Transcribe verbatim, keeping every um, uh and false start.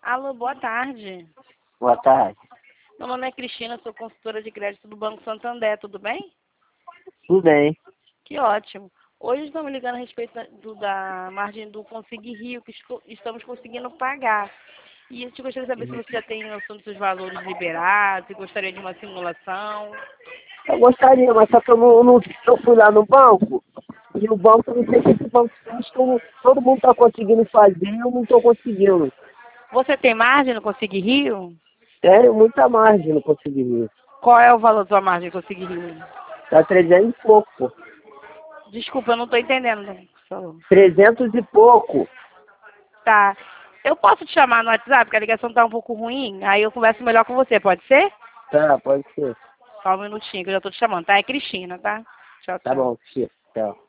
Alô, boa tarde. Boa tarde. Meu nome é Cristina, sou consultora de crédito do Banco Santander, tudo bem? Tudo bem. Que ótimo. Hoje estamos ligando a respeito da, do- da margem do Consigue Rio, que esco- estamos conseguindo pagar. E eu te gostaria de saber se você já tem noção dos seus valores liberados, se gostaria de uma simulação. Eu gostaria, mas só que eu não, não eu fui lá no banco, e o banco, não sei o que esse banco fez, todo, todo mundo está conseguindo fazer, eu não estou conseguindo. Você tem margem no Consigue Rio? Tenho muita margem, não consegui isso. Qual é o valor da sua margem no Consigue Rio? Tá trezentos e pouco, pô. Desculpa, eu não estou entendendo. por favor. trezentos e pouco. Tá. Eu posso te chamar no WhatsApp, porque a ligação tá um pouco ruim, aí eu converso melhor com você, pode ser? Tá, pode ser. Só um minutinho que eu já tô te chamando, tá? É Cristina, tá? Tchau, Tá tchau. bom, tchau.